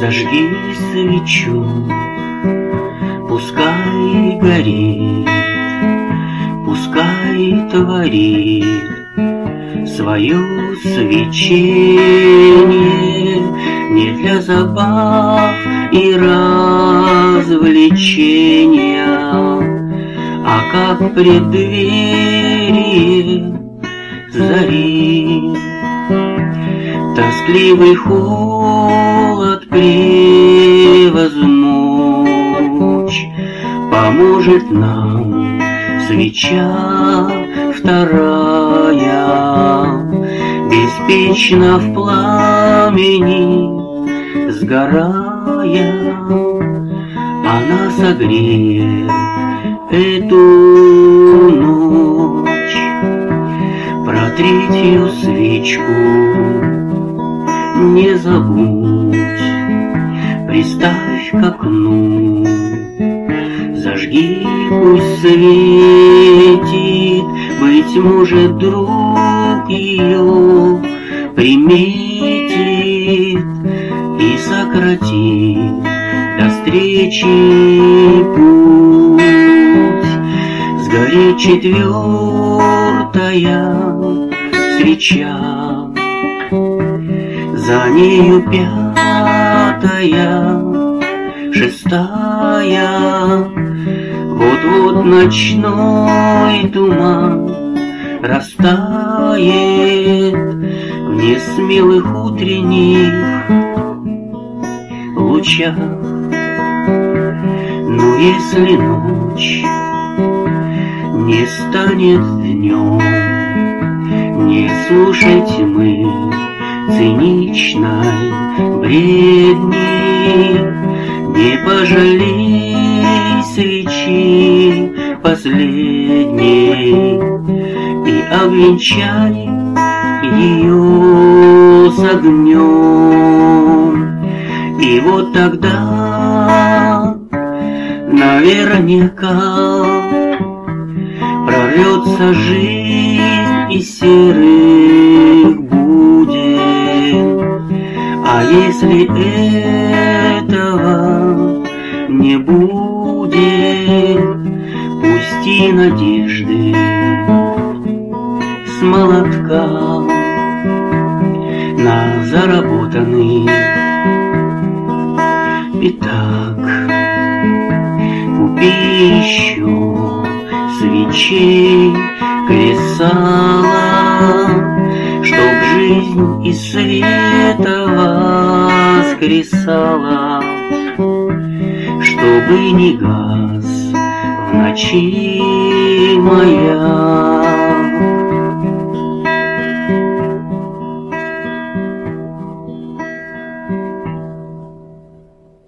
Зажги свечу, пускай горит, пускай творит свое свечение не для забав и развлечения, а как преддверие зари. Тоскливый холод превозмочь поможет нам свеча вторая, беспечно в пламени сгорая, она согреет эту ночь. Про третью свечку не забудь, приставь к окну, зажги, пусть светит, быть может, друг ее приметит и сократит до встречи путь. Сгорит четвертая свеча, за нею пятая, шестая. Вот-вот ночной туман растает в несмелых утренних лучах. Но если ночь не станет днем, не слушай тьмы циничной бредни, не пожалей свечи последней и обвенчай ее с огнем. И вот тогда наверняка прорвется жизнь из серых буден. А если этого не будет, пусти надежды с молотка на заработанный пятак. Купи еще свечей кресала, чтоб жизнь из света воскресала, чтобы не гас в ночи маяк.